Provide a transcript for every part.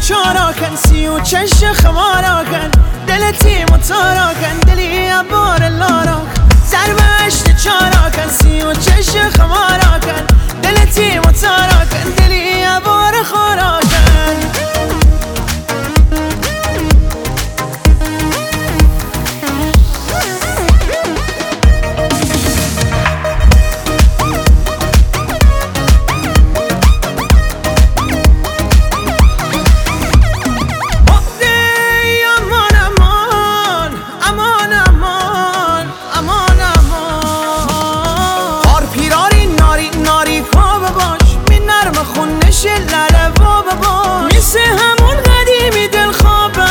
چاراکن سی و چش خماراکن دلتی متاراکن دلی بار لاراک سربشت چاراکن سی و چش خماراکن دلتی متاراکن دلی بار خاراکن لره بابا باش مثل همون قدیمی دل خوابه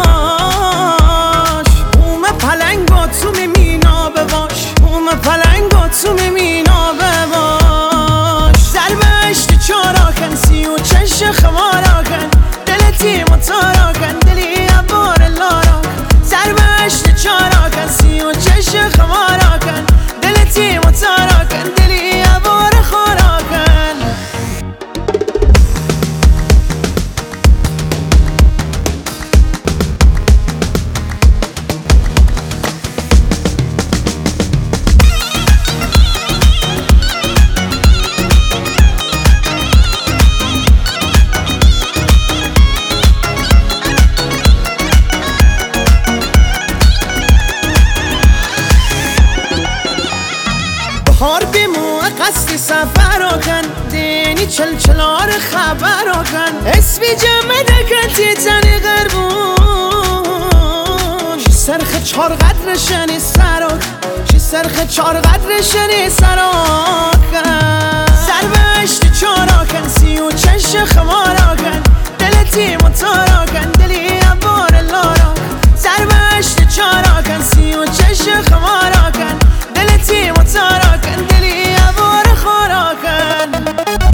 باش بوم پلنگا تو میمینا بباش بوم پلنگا تو میمینا بباش سربشت چاراکن سی و چش خماراکن دلتی متاراکن دلی بار لاراک سربشت چاراکن سی و چش خماراکن دلتی متاراکن دلی بار خاراکن بهار بیمو قصد سفر آکن دینی چلچلار خبر آکن اسبی جمع دکتی تنی غربون شی سرخ چار قدرشنی سراک شی سرخ چار قدرشنی سراکن سربشت چاراکن سی و چش خماراکن دلتی متاراکن دلی بار لاراک سربشت چاراکن سی و چش خماراکن دلتی متاراکن دلی بار خاراکن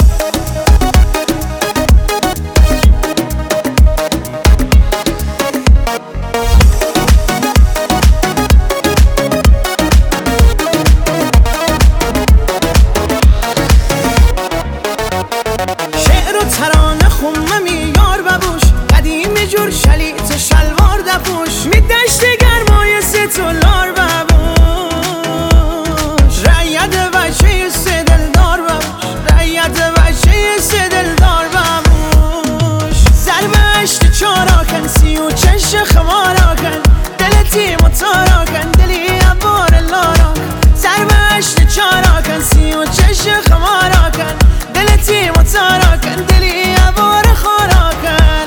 شعر و ترانه خمه میار ببوش قدیمی جور شلیت شلوار دپوش میدشت گرمای ستولار ببوش رعیت وچه سه دلدار ببوش رعیت وچه سه دلدار ببوش سربشت چاراکن سی و چش خماراکن دلتی متاراکن دلی بار لاراک سربشت چاراکن سی و چش خماراکن دلتی متاراکن دلی بار خاراکن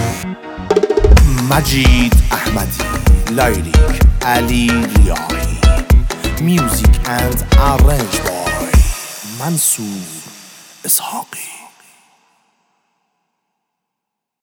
مجید احمدی لیریک علی ریاحی میوزیک اند ارنج بای منصور اسحاقی